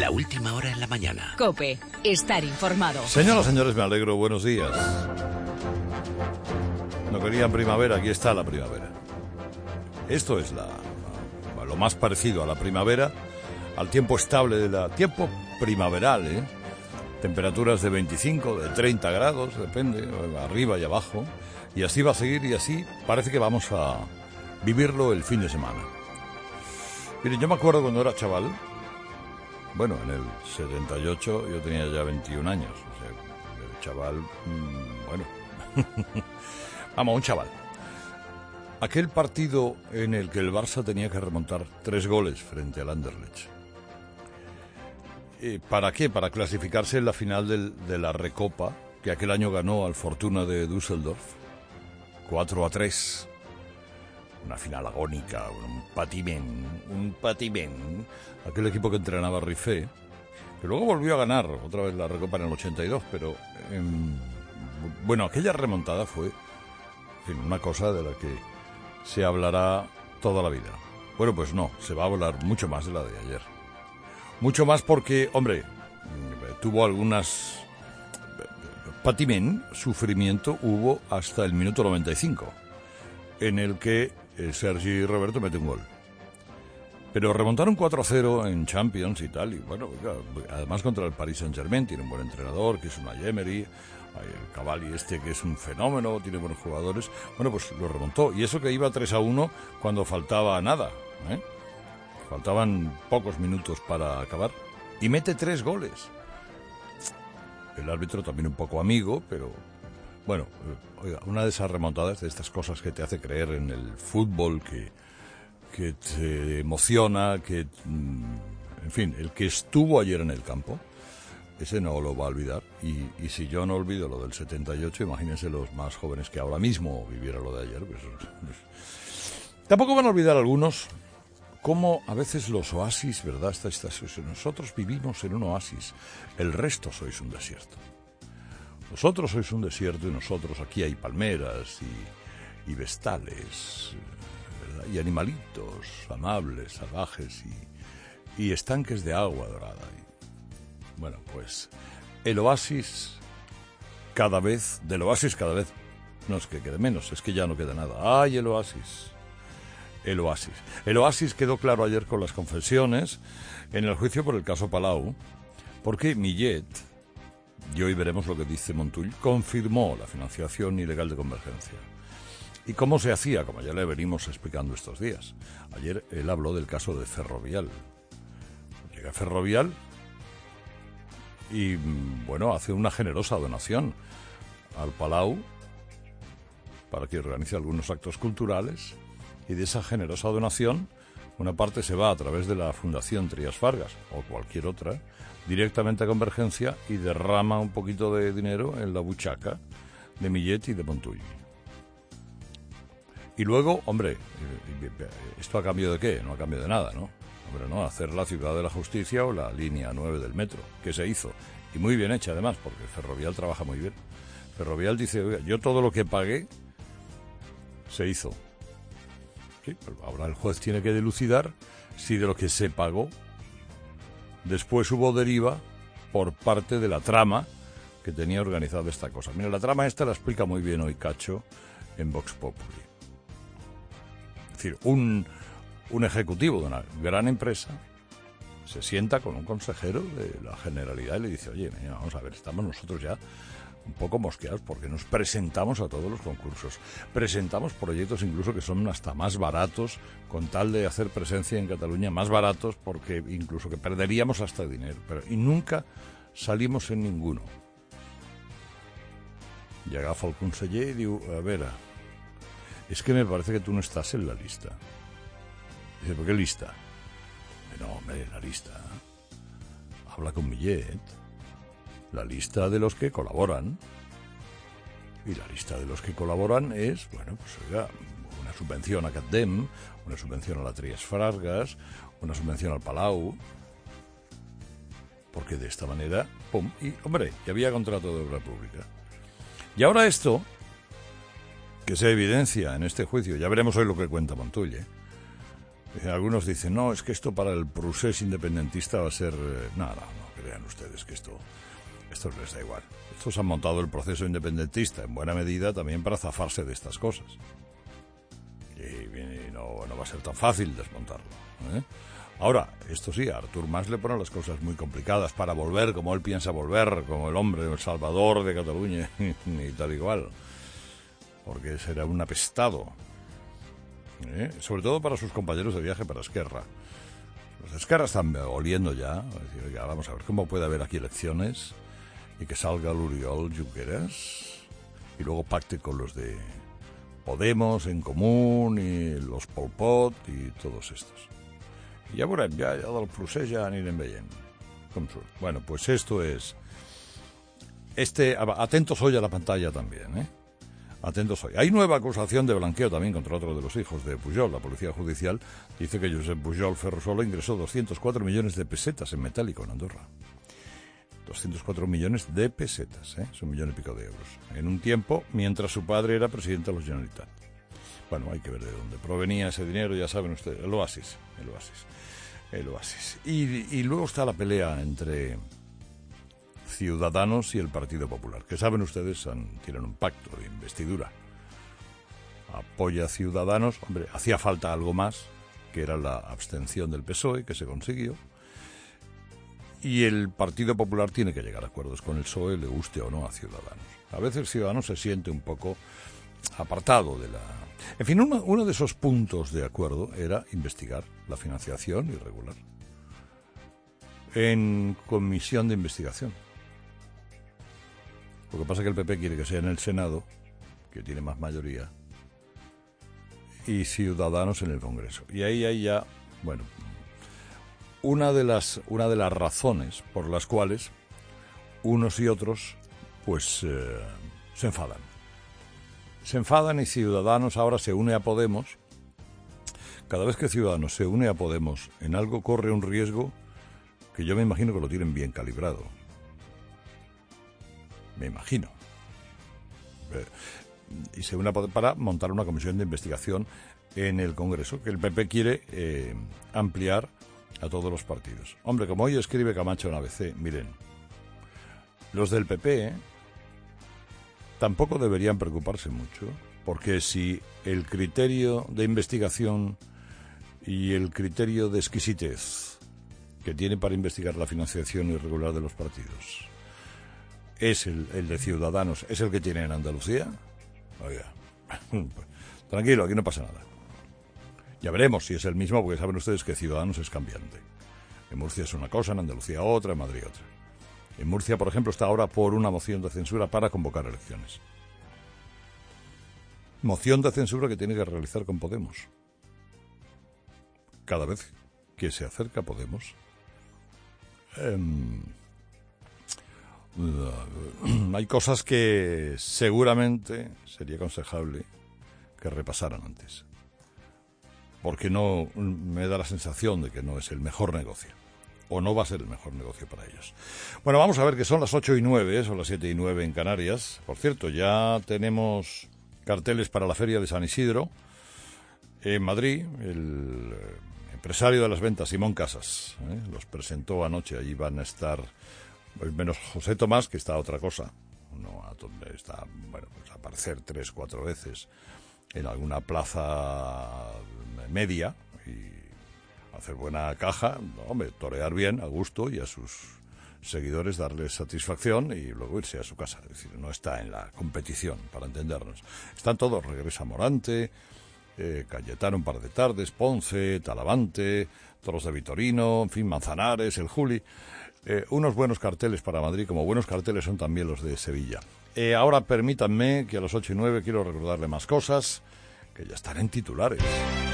La última hora en la mañana. COPE. Estar informado. Señoras, señores, me alegro. Buenos días. No querían primavera, aquí está la primavera. Esto es lo más parecido a la primavera, al tiempo estable tiempo primaveral, ¿eh? Temperaturas de 25, de 30 grados, depende, arriba y abajo. Y así va a seguir y así parece que vamos a vivirlo el fin de semana. Miren, yo me acuerdo cuando era chaval, bueno, en el 78 yo tenía ya 21 años, o sea, el chaval, bueno, vamos, un chaval. Aquel partido en el que el Barça tenía que remontar 3 goles frente al Anderlecht. ¿Para qué? Para clasificarse en la final de la Recopa, que aquel año ganó al Fortuna de Düsseldorf, 4-3. Una final agónica, un patimén. Aquel equipo que entrenaba Rifé, que luego volvió a ganar otra vez la Recopa en el 82, pero bueno, aquella remontada fue, en fin, una cosa de la que se hablará toda la vida. Bueno, pues no, se va a hablar mucho más de la de ayer. Mucho más porque, hombre, tuvo algunas patimén, sufrimiento hubo hasta el minuto 95, en el que Sergi Roberto mete un gol. Pero remontaron 4-0 en Champions y tal, y bueno, además contra el Paris Saint-Germain, tiene un buen entrenador, que es una Emery, el Cavalli que es un fenómeno, tiene buenos jugadores. Bueno, pues lo remontó, y eso que iba 3-1 cuando faltaba nada, ¿eh? Faltaban pocos minutos para acabar, y mete 3 goles. El árbitro también un poco amigo, pero bueno, oiga, una de esas remontadas, de estas cosas que te hace creer en el fútbol, que te emociona, en fin, el que estuvo ayer en el campo, ese no lo va a olvidar. Y si yo no olvido lo del 78, imagínense los más jóvenes que ahora mismo vivieran lo de ayer. Pues, tampoco van a olvidar algunos cómo a veces los oasis, ¿verdad? Nosotros vivimos en un oasis, el resto sois un desierto. Vosotros sois un desierto y nosotros aquí hay palmeras y vestales, ¿verdad? Y animalitos amables, salvajes y estanques de agua dorada. Bueno, pues del oasis cada vez, no es que quede menos, es que ya no queda nada. ¡Ay, el oasis! El oasis. El oasis quedó claro ayer con las confesiones en el juicio por el caso Palau, porque Millet, y hoy veremos lo que dice Montull, confirmó la financiación ilegal de Convergencia. ¿Y cómo se hacía? Como ya le venimos explicando estos días. Ayer él habló del caso de Ferrovial. Llega Ferrovial y, bueno, hace una generosa donación al Palau para que organice algunos actos culturales. Y de esa generosa donación, una parte se va a través de la Fundación Trías Fargas, o cualquier otra, directamente a Convergencia y derrama un poquito de dinero en la buchaca de Millet y de Montull. Y luego, hombre, ¿esto a cambio de qué? No a cambio de nada, ¿no? Hombre, no, hacer la Ciudad de la Justicia o la línea 9 del metro, que se hizo. Y muy bien hecha, además, porque Ferrovial trabaja muy bien. Ferrovial dice, oiga, yo todo lo que pagué se hizo. Sí, pero ahora el juez tiene que dilucidar si de lo que se pagó después hubo deriva por parte de la trama que tenía organizada esta cosa. Mira, la trama esta la explica muy bien hoy Cacho en Vox Populi. Es decir, un ejecutivo de una gran empresa se sienta con un consejero de la Generalidad y le dice, oye, mira, vamos a ver, estamos nosotros ya un poco mosqueados porque nos presentamos a todos los concursos. Presentamos proyectos incluso que son hasta más baratos, con tal de hacer presencia en Cataluña, más baratos porque incluso que perderíamos hasta dinero. Y nunca salimos en ninguno. Y agafa el conseller y diu, a ver, es que me parece que tú no estás en la lista. Dice, ¿por qué lista? No, hombre, la lista. Habla con Millet. La lista de los que colaboran. Y la lista de los que colaboran es, bueno, pues oiga, una subvención a CatDem, una subvención a la Trías Fargas, una subvención al Palau. Porque de esta manera, pum, y hombre, ya había contrato de obra pública. Y ahora esto, que se evidencia en este juicio, ya veremos hoy lo que cuenta Montull, Algunos dicen, no, es que esto para el procés independentista va a ser... No, crean ustedes que esto les da igual. Estos han montado el proceso independentista en buena medida también para zafarse de estas cosas. Y no va a ser tan fácil desmontarlo, ¿eh? Ahora, esto sí, a Artur Mas le ponen las cosas muy complicadas para volver como él piensa volver, como el hombre, el salvador de Cataluña y tal igual. Porque será un apestado. Sobre todo para sus compañeros de viaje para Esquerra. Los de Esquerra están oliendo ya. Decir, oiga, vamos a ver cómo puede haber aquí elecciones y que salga el Oriol Junqueras y luego pacte con los de Podemos, En Común y los Pol Pot y todos estos. I ja veurem, ja del procés ja anirem veient com surt. Bueno, pues esto es... Atentos hoy a la pantalla también, ¿eh? Atentos hoy. Hay nueva acusación de blanqueo también contra otro de los hijos de Pujol. La Policía Judicial dice que Josep Pujol Ferrusola ingresó 204 millones de pesetas en metálico en Andorra. 204 millones de pesetas, ¿eh? Es 1 millón y pico de euros. En un tiempo, mientras su padre era presidente de la Generalitat. Bueno, hay que ver de dónde provenía ese dinero, ya saben ustedes, el Oasis. Y luego está la pelea entre Ciudadanos y el Partido Popular, que saben ustedes, tienen un pacto de investidura. Apoya a Ciudadanos, hombre, hacía falta algo más, que era la abstención del PSOE, que se consiguió, y el Partido Popular tiene que llegar a acuerdos con el PSOE, le guste o no a Ciudadanos. A veces Ciudadanos se siente un poco apartado de la... En fin, uno de esos puntos de acuerdo era investigar la financiación irregular en comisión de investigación. Lo que pasa es que el PP quiere que sea en el Senado, que tiene más mayoría, y Ciudadanos en el Congreso. Y ahí hay ya, bueno, una de las razones por las cuales unos y otros, pues, se enfadan. Se enfadan y Ciudadanos ahora se une a Podemos. Cada vez que Ciudadanos se une a Podemos en algo corre un riesgo que yo me imagino que lo tienen bien calibrado. Me imagino. Y se une para montar una comisión de investigación en el Congreso, que el PP quiere ampliar a todos los partidos. Hombre, como hoy escribe Camacho en ABC, miren, los del PP... tampoco deberían preocuparse mucho, porque si el criterio de investigación y el criterio de exquisitez que tiene para investigar la financiación irregular de los partidos es el de Ciudadanos, es el que tiene en Andalucía, oiga, tranquilo, aquí no pasa nada. Ya veremos si es el mismo, porque saben ustedes que Ciudadanos es cambiante. En Murcia es una cosa, en Andalucía otra, en Madrid otra. En Murcia, por ejemplo, está ahora por una moción de censura para convocar elecciones. Moción de censura que tiene que realizar con Podemos. Cada vez que se acerca Podemos, hay cosas que seguramente sería aconsejable que repasaran antes. Porque no me da la sensación de que no es el mejor negocio. O no va a ser el mejor negocio para ellos. Bueno, vamos a ver que son las 8:09, son las 7:09 en Canarias. Por cierto, ya tenemos carteles para la Feria de San Isidro en Madrid. El empresario de las ventas, Simón Casas, los presentó anoche. Allí van a estar, menos José Tomás, que está a otra cosa. No, está, bueno, pues a aparecer 3-4 veces en alguna plaza media y hacer buena caja, hombre, torear bien, a gusto, y a sus seguidores darles satisfacción y luego irse a su casa. Es decir, no está en la competición, para entendernos. Están todos, regresa Morante, Cayetano un par de tardes, Ponce, Talavante, Toros de Vitorino, en fin, Manzanares, el Juli. Unos buenos carteles para Madrid, como buenos carteles son también los de Sevilla. Ahora permítanme que a las 8:09 quiero recordarle más cosas que ya están en titulares.